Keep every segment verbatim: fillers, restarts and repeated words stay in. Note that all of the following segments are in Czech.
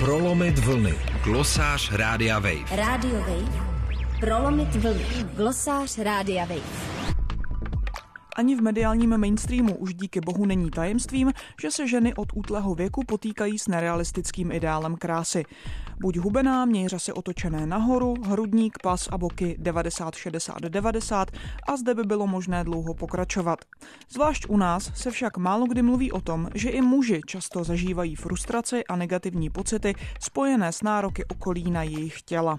Prolomit vlny. Glosář Rádia Wave. Rádio Wave. Prolomit vlny. Glosář Rádia Wave. Ani v mediálním mainstreamu už díky bohu není tajemstvím, že se ženy od útlého věku potýkají s nerealistickým ideálem krásy. Buď hubená, mějře otočené nahoru, hrudník, pas a boky devadesát šedesát devadesát a zde by bylo možné dlouho pokračovat. Zvlášť u nás se však málo kdy mluví o tom, že i muži často zažívají frustraci a negativní pocity spojené s nároky okolí na jejich těla.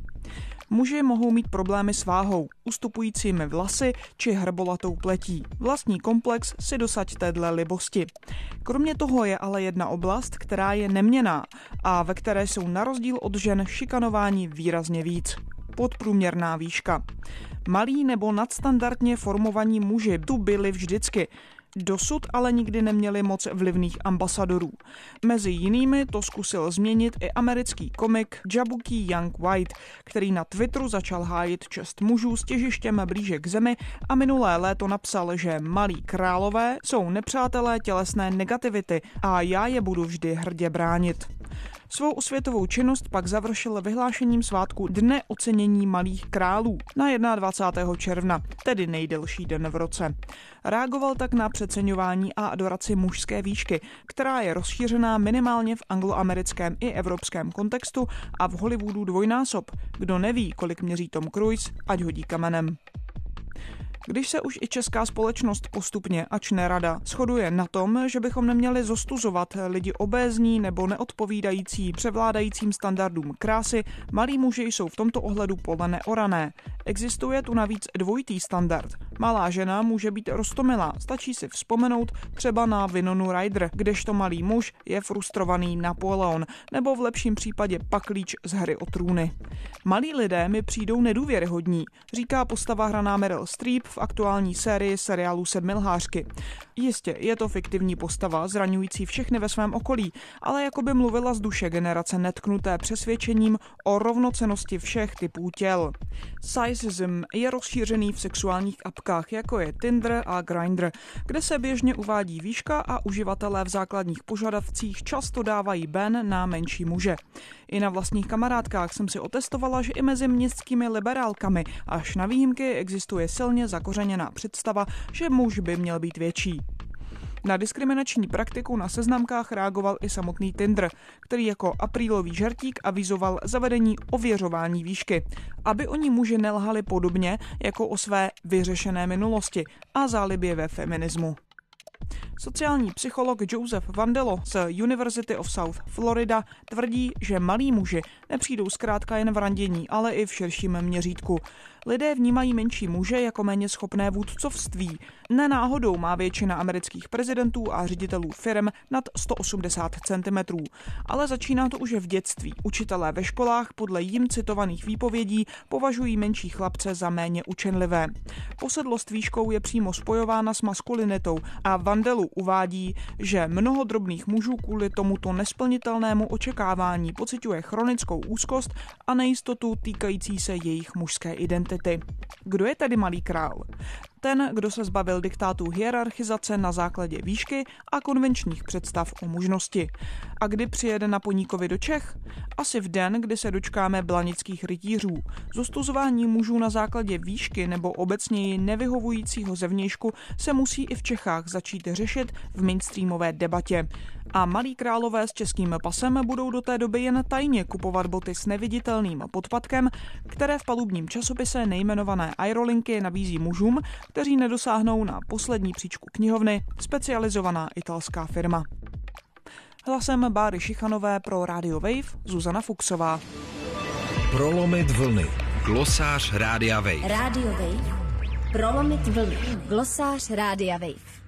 Muži mohou mít problémy s váhou, ustupujícími vlasy či hrbolatou pletí. Vlastní komplex si dosaďte dle libosti. Kromě toho je ale jedna oblast, která je neměnná a ve které jsou na rozdíl od žen šikanováni výrazně víc. Podprůměrná výška. Malí nebo nadstandardně formovaní muži tu byli vždycky. Dosud ale nikdy neměli moc vlivných ambasadorů. Mezi jinými to zkusil změnit i americký komik Jaboukie Young White, který na Twitteru začal hájit čest mužů s těžištěm blíže k zemi a minulé léto napsal, že malí králové jsou nepřátelé tělesné negativity a já je budu vždy hrdě bránit. Svou osvětovou činnost pak završil vyhlášením svátku Dne ocenění malých králů na dvacátého prvního června, tedy nejdelší den v roce. Reagoval tak na přeceňování a adoraci mužské výšky, která je rozšířená minimálně v angloamerickém i evropském kontextu a v Hollywoodu dvojnásob. Kdo neví, kolik měří Tom Cruise, ať hodí kamenem. Když se už i česká společnost postupně, ač nerada, shoduje na tom, že bychom neměli zostuzovat lidi obézní nebo neodpovídající převládajícím standardům krásy, malí muži jsou v tomto ohledu pole neorané. Existuje tu navíc dvojitý standard. Malá žena může být roztomilá, stačí si vzpomenout třeba na Winonu Ryder, kdežto malý muž je frustrovaný Napoleon, nebo v lepším případě paklíč z Hry o trůny. Malí lidé mi přijdou nedůvěryhodní, říká postava hraná Meryl Streep v aktuální sérii seriálu Sedmilhářky. Jistě, je to fiktivní postava, zraňující všechny ve svém okolí, ale jako by mluvila z duše generace netknuté přesvědčením o rovnocennosti všech typů těl. Sizeism je rozšířený v sexuálních apkách, jako je Tinder a Grindr, kde se běžně uvádí výška a uživatelé v základních požadavcích často dávají ben na menší muže. I na vlastních kamarádkách jsem si otestovala, že i mezi městskými liberálkami až na výjimky existuje silně zakořeněná představa, že muž by měl být větší. Na diskriminační praktiku na seznamkách reagoval i samotný Tinder, který jako aprílový žertík avizoval zavedení ověřování výšky, aby oni muži nelhali podobně jako o své vyřešené minulosti a zálibě ve feminismu. Sociální psycholog Joseph Vandello z University of South Florida tvrdí, že malí muži nepřijdou zkrátka jen v randění, ale i v širším měřítku. Lidé vnímají menší muže jako méně schopné vůdcovství. Nenáhodou má většina amerických prezidentů a ředitelů firm nad sto osmdesát centimetrů. Ale začíná to už v dětství. Učitelé ve školách podle jim citovaných výpovědí považují menší chlapce za méně učenlivé. Posedlost výškou je přímo spojována s maskulinitou a Vandello uvádí, že mnoho drobných mužů kvůli tomuto nesplnitelnému očekávání pociťuje chronickou úzkost a nejistotu týkající se jejich mužské identity. Kdo je tedy malý král? Ten, kdo se zbavil diktátu hierarchizace na základě výšky a konvenčních představ o mužnosti. A kdy přijede na Poníkovi do Čech? Asi v den, kdy se dočkáme blanických rytířů. Zostuzování mužů na základě výšky nebo obecněji nevyhovujícího zevnějšku se musí i v Čechách začít řešit v mainstreamové debatě. A malí králové s českým pasem budou do té doby jen tajně kupovat boty s neviditelným podpatkem, které v palubním časopise nejmenované aerolinky nabízí mužům, kteří nedosáhnou na poslední příčku knihovny, specializovaná italská firma. Hlasem Báry Šichanové pro Radio Wave Zuzana Fuchsová. Prolomit vlny. Glosář Rádia Wave. Radio Wave. Prolomit vlny. Glosář Rádia Wave.